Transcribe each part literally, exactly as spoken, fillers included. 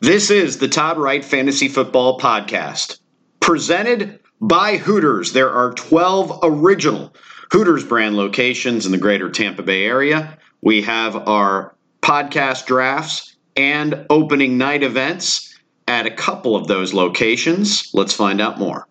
This is the Todd Wright Fantasy Football Podcast, presented by Hooters. There are twelve original Hooters brand locations in the greater Tampa Bay area. We have our podcast drafts and opening night events at a couple of those locations. Let's find out more.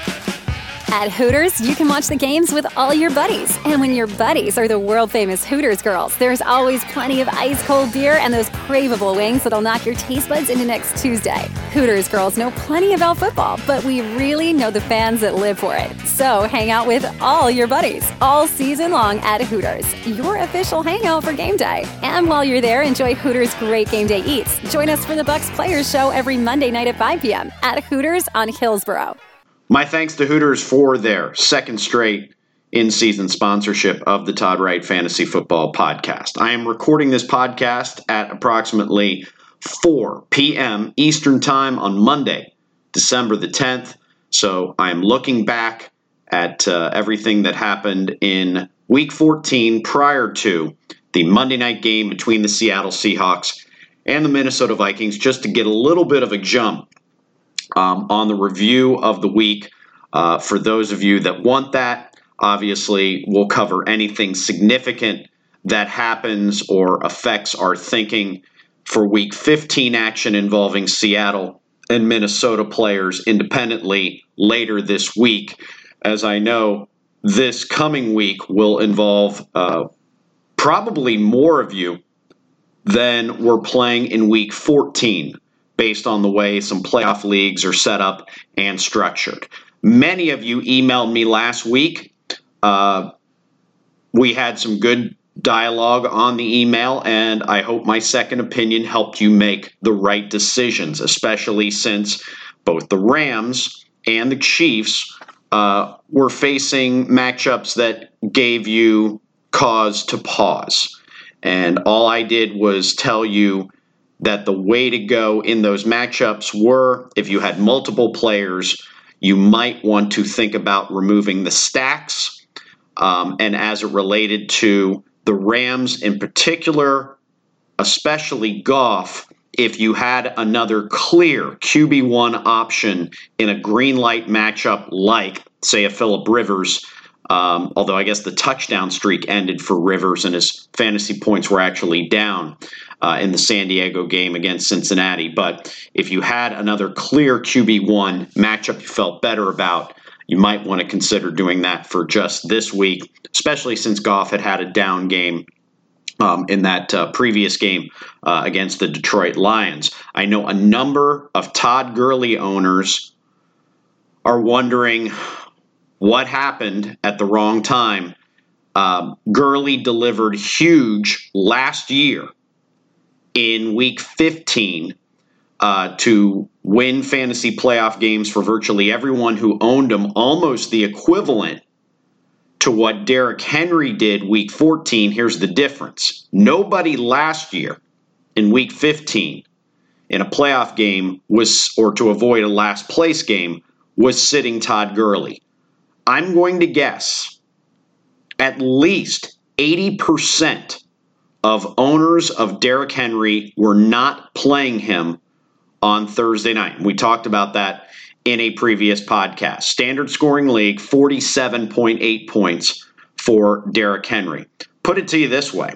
At Hooters, you can watch the games with all your buddies. And when your buddies are the world-famous Hooters girls, there's always plenty of ice-cold beer and those craveable wings that'll knock your taste buds into next Tuesday. Hooters girls know plenty about football, but we really know the fans that live for it. So hang out with all your buddies all season long at Hooters, your official hangout for game day. And while you're there, enjoy Hooters' great game day eats. Join us for the Bucks Players Show every Monday night at five p.m. at Hooters on Hillsborough. My thanks to Hooters for their second straight in-season sponsorship of the Todd Wright Fantasy Football Podcast. I am recording this podcast at approximately four p.m. Eastern Time on Monday, December the tenth. So I am looking back at uh, everything that happened in Week fourteen prior to the Monday night game between the Seattle Seahawks and the Minnesota Vikings, just to get a little bit of a jump Um, on the review of the week. Uh, for those of you that want that, obviously we'll cover anything significant that happens or affects our thinking for week fifteen action involving Seattle and Minnesota players independently later this week, as I know this coming week will involve uh, probably more of you than were playing in week fourteen. Based on the way some playoff leagues are set up and structured. Many of you emailed me last week. Uh, we had some good dialogue on the email, and I hope my second opinion helped you make the right decisions, especially since both the Rams and the Chiefs uh, were facing matchups that gave you cause to pause. And all I did was tell you that the way to go in those matchups were, if you had multiple players, you might want to think about removing the stacks. Um, and as it related to the Rams in particular, especially Goff, if you had another clear Q B one option in a green light matchup like, say, a Phillip Rivers, um, although I guess the touchdown streak ended for Rivers and his fantasy points were actually down Uh, in the San Diego game against Cincinnati. But if you had another clear Q B one matchup you felt better about, you might want to consider doing that for just this week, especially since Goff had had a down game um, in that uh, previous game uh, against the Detroit Lions. I know a number of Todd Gurley owners are wondering what happened at the wrong time. Uh, Gurley delivered huge last year in week fifteen uh, to win fantasy playoff games for virtually everyone who owned him, almost the equivalent to what Derrick Henry did week fourteen. Here's the difference. Nobody last year in week fifteen in a playoff game was, or to avoid a last place game, was sitting Todd Gurley. I'm going to guess at least eighty percent of owners of Derrick Henry were not playing him on Thursday night. We talked about that in a previous podcast. Standard scoring league, forty-seven point eight points for Derrick Henry. Put it to you this way.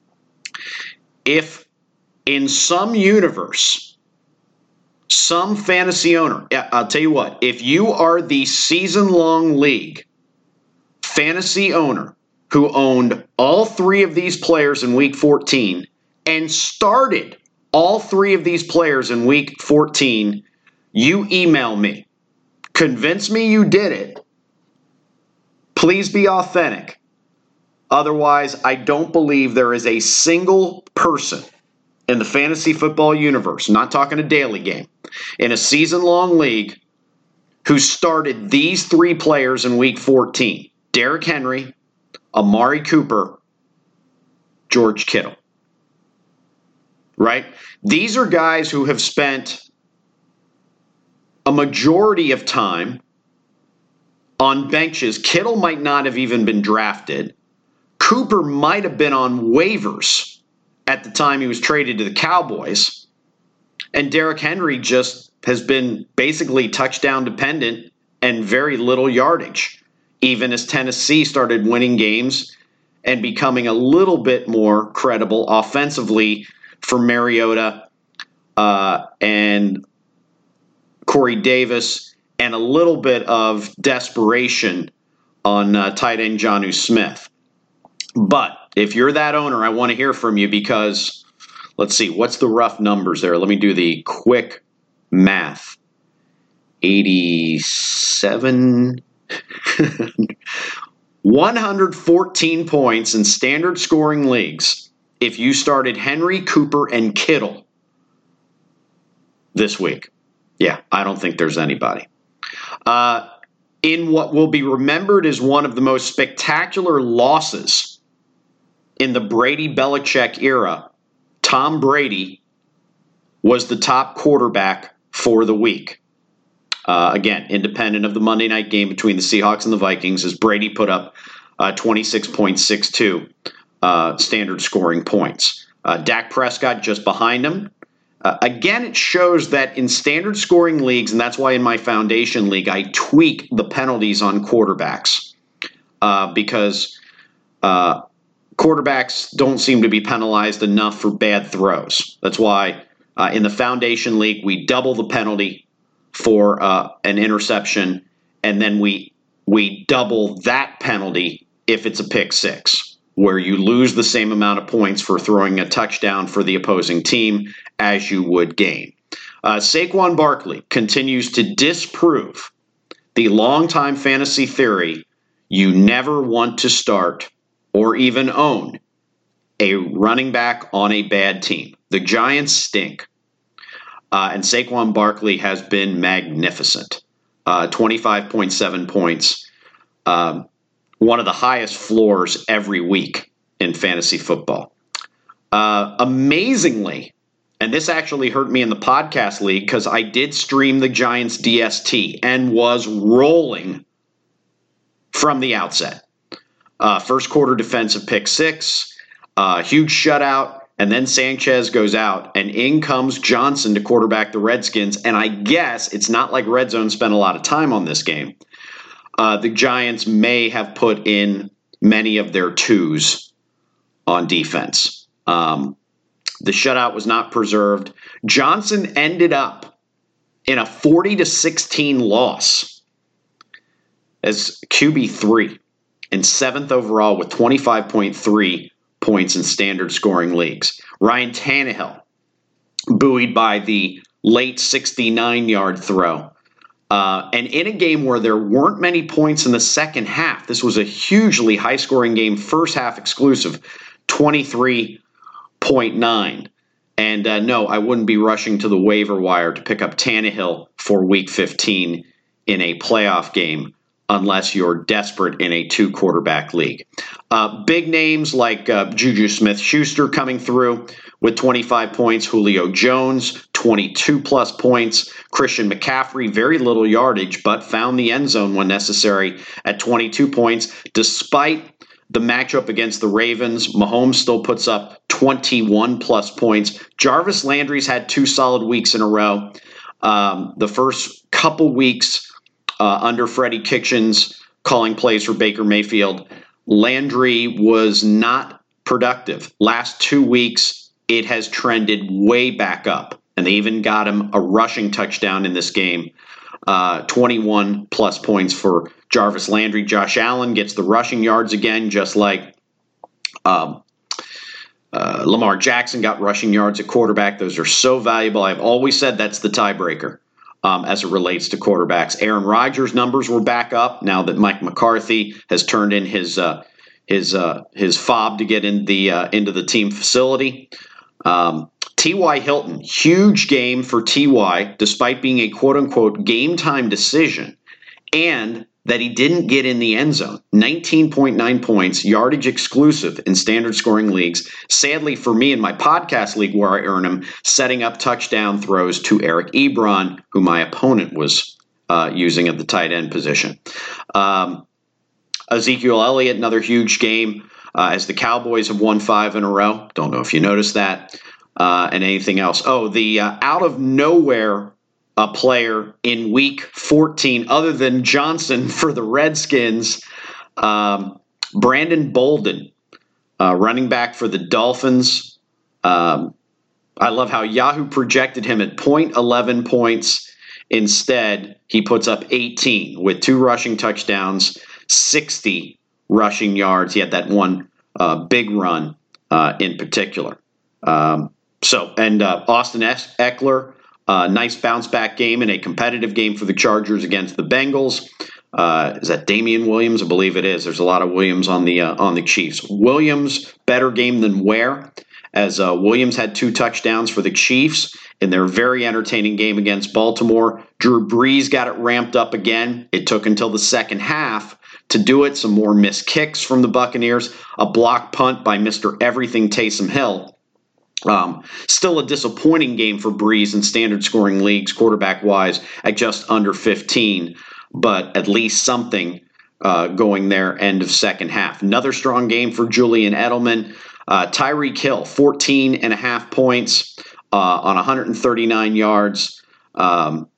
If in some universe, some fantasy owner, I'll tell you what, if you are the season-long league fantasy owner who owned all three of these players in week fourteen and started all three of these players in week fourteen, you email me. Convince me you did it. Please be authentic. Otherwise, I don't believe there is a single person in the fantasy football universe, not talking a daily game, in a season-long league who started these three players in week fourteen. Derrick Henry, Amari Cooper, George Kittle. Right? These are guys who have spent a majority of time on benches. Kittle might not have even been drafted. Cooper might have been on waivers at the time he was traded to the Cowboys. And Derrick Henry just has been basically touchdown dependent and very little yardage, even as Tennessee started winning games and becoming a little bit more credible offensively for Mariota uh, and Corey Davis, and a little bit of desperation on uh, tight end Jonnu Smith. But if you're that owner, I want to hear from you because, let's see, what's the rough numbers there? Let me do the quick math. eighty-seven one hundred fourteen points in standard scoring leagues if you started Henry, Cooper, and Kittle this week. Yeah, I don't think there's anybody. Uh, in what will be remembered as one of the most spectacular losses in the Brady-Belichick era, Tom Brady was the top quarterback for the week. Uh, again, independent of the Monday night game between the Seahawks and the Vikings, as Brady put up uh, twenty-six point six two uh, standard scoring points. Uh, Dak Prescott just behind him. Uh, again, it shows that in standard scoring leagues, and that's why in my foundation league, I tweak the penalties on quarterbacks uh, because uh, quarterbacks don't seem to be penalized enough for bad throws. That's why uh, in the foundation league, we double the penalty for uh, an interception, and then we we double that penalty if it's a pick six, where you lose the same amount of points for throwing a touchdown for the opposing team as you would gain. Uh, Saquon Barkley continues to disprove the longtime fantasy theory you never want to start or even own a running back on a bad team. The Giants stink. Uh, and Saquon Barkley has been magnificent. Uh, twenty-five point seven points. Um, one of the highest floors every week in fantasy football. Uh, amazingly, and this actually hurt me in the podcast league because I did stream the Giants D S T and was rolling from the outset. Uh, first quarter defensive pick six, uh, huge shutout, and then Sanchez goes out, and in comes Johnson to quarterback the Redskins. And I guess it's not like Red Zone spent a lot of time on this game. Uh, the Giants may have put in many of their twos on defense. Um, the shutout was not preserved. Johnson ended up in a forty to sixteen loss as Q B three and seventh overall with twenty-five point three points in standard scoring leagues. Ryan Tannehill, buoyed by the late sixty-nine yard throw. Uh, and in a game where there weren't many points in the second half, this was a hugely high-scoring game, first half exclusive, twenty-three point nine. And uh, no, I wouldn't be rushing to the waiver wire to pick up Tannehill for Week fifteen in a playoff game unless you're desperate in a two-quarterback league. Uh, big names like uh, Juju Smith-Schuster coming through with twenty-five points. Julio Jones, twenty-two plus points. Christian McCaffrey, very little yardage, but found the end zone when necessary at twenty-two points. Despite the matchup against the Ravens, Mahomes still puts up twenty-one plus points. Jarvis Landry's had two solid weeks in a row. Um, the first couple weeks uh, under Freddie Kitchens calling plays for Baker Mayfield, Landry was not productive. Last two weeks, it has trended way back up, and they even got him a rushing touchdown in this game. Uh, twenty-one plus points for Jarvis Landry. Josh Allen gets the rushing yards again, just like um, uh, Lamar Jackson got rushing yards at quarterback. Those are so valuable. I've always said that's the tiebreaker um, as it relates to quarterbacks. Aaron Rodgers' numbers were back up now that Mike McCarthy has turned in his uh, his uh, his fob to get in the uh, into the team facility. Um, T Y. Hilton, huge game for T Y, despite being a quote-unquote game-time decision, and that he didn't get in the end zone. nineteen point nine points, yardage exclusive in standard scoring leagues. Sadly for me in my podcast league where I earn him, setting up touchdown throws to Eric Ebron, who my opponent was uh, using at the tight end position. Um, Ezekiel Elliott, another huge game. Uh, as the Cowboys have won five in a row. Don't know if you noticed that. uh, and anything else. Oh, the uh, out of nowhere a player in week fourteen, other than Johnson for the Redskins, um, Brandon Bolden, uh, running back for the Dolphins. Um, I love how Yahoo projected him at point eleven points. Instead, he puts up eighteen with two rushing touchdowns, sixty rushing yards. He had that one uh, big run uh, in particular. Um, so, and uh, Austin Eckler, uh, nice bounce back game in a competitive game for the Chargers against the Bengals. Uh, is that Damian Williams? I believe it is. There's a lot of Williams on the uh, on the Chiefs. Williams, better game than Ware, as uh, Williams had two touchdowns for the Chiefs in their very entertaining game against Baltimore. Drew Brees got it ramped up again. It took until the second half to do it. Some more missed kicks from the Buccaneers. A block punt by Mister Everything Taysom Hill. Um, still a disappointing game for Brees in standard scoring leagues, quarterback-wise, at just under fifteen. But at least something uh, going there end of second half. Another strong game for Julian Edelman. Uh, Tyreek Hill, fourteen and a half points uh, on one hundred thirty-nine yards. Um,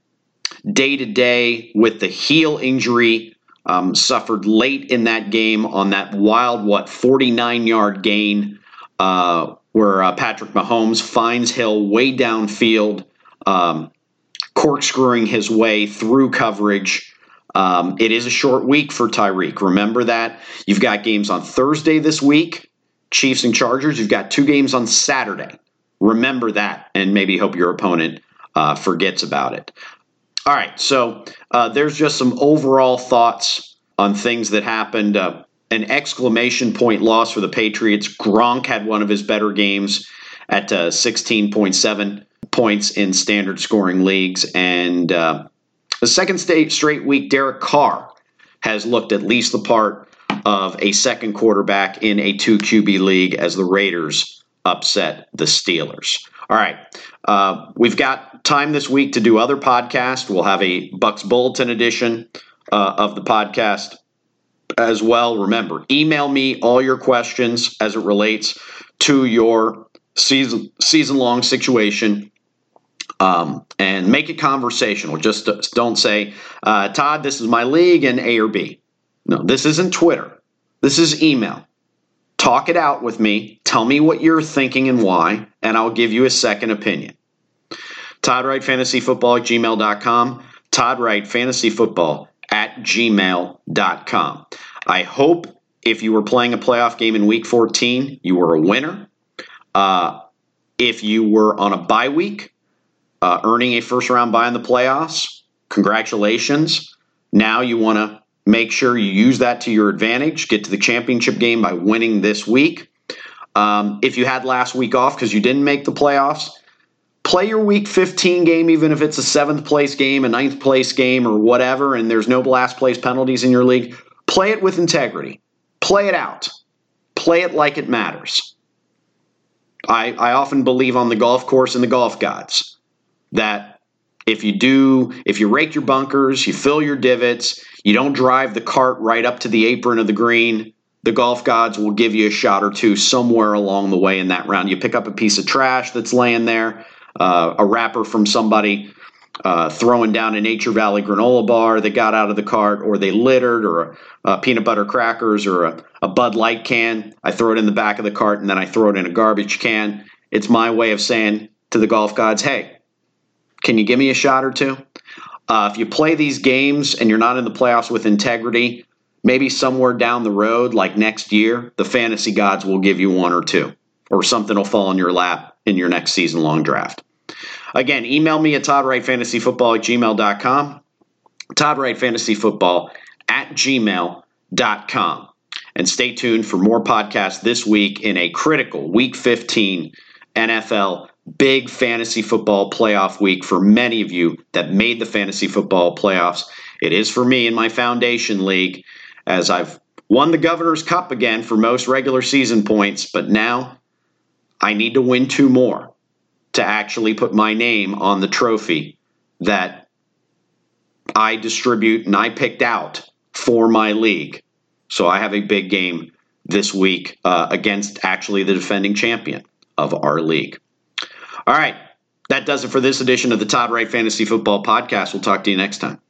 day-to-day with the heel injury, um, suffered late in that game on that wild, what, forty-nine-yard gain uh, where uh, Patrick Mahomes finds Hill way downfield, um, corkscrewing his way through coverage. Um, it is a short week for Tyreek. Remember that. You've got games on Thursday this week, Chiefs and Chargers. You've got two games on Saturday. Remember that, and maybe hope your opponent uh, forgets about it. All right, so uh, there's just some overall thoughts on things that happened. Uh, an exclamation point loss for the Patriots. Gronk had one of his better games at uh, sixteen point seven points in standard scoring leagues, and uh, the second straight week, Derek Carr has looked at least the part of a second quarterback in a two Q B league as the Raiders upset the Steelers. All right, uh, we've got time this week to do other podcasts. We'll have a Bucks Bulletin edition uh, of the podcast as well. Remember, email me all your questions as it relates to your season season-long situation. Um, and make it conversational. Just don't say, uh, Todd, this is my league and A or B. No, this isn't Twitter. This is email. Talk it out with me. Tell me what you're thinking and why, and I'll give you a second opinion. Todd Wright Fantasy Football at gmail dot com. Todd Wright Fantasy Football at gmail dot com. I hope if you were playing a playoff game in week fourteen, you were a winner. Uh, if you were on a bye week, Uh, earning a first-round bye in the playoffs, congratulations. Now you want to make sure you use that to your advantage, get to the championship game by winning this week. Um, if you had last week off because you didn't make the playoffs, play your week fifteen game, even if it's a seventh place game, a ninth place game, or whatever, and there's no last place penalties in your league. Play it with integrity. Play it out. Play it like it matters. I, I often believe on the golf course and the golf gods that if you do, if you rake your bunkers, you fill your divots, you don't drive the cart right up to the apron of the green, the golf gods will give you a shot or two somewhere along the way in that round. You pick up a piece of trash that's laying there, uh, a wrapper from somebody uh, throwing down a Nature Valley granola bar that got out of the cart, or they littered, or a, a peanut butter crackers, or a, a Bud Light can. I throw it in the back of the cart, and then I throw it in a garbage can. It's my way of saying to the golf gods, hey, can you give me a shot or two? Uh, if you play these games and you're not in the playoffs with integrity, maybe somewhere down the road, like next year, the fantasy gods will give you one or two, or something will fall in your lap in your next season-long draft. Again, email me at todd wright fantasy football at gmail dot com, todd wright fantasy football at gmail dot com. And stay tuned for more podcasts this week in a critical Week fifteen N F L big fantasy football playoff week for many of you that made the fantasy football playoffs. It is for me in my foundation league, as I've won the Governor's Cup again for most regular season points, but now I need to win two more to actually put my name on the trophy that I distribute and I picked out for my league. So I have a big game this week uh, against actually the defending champion of our league. All right. That does it for this edition of the Todd Wright Fantasy Football Podcast. We'll talk to you next time.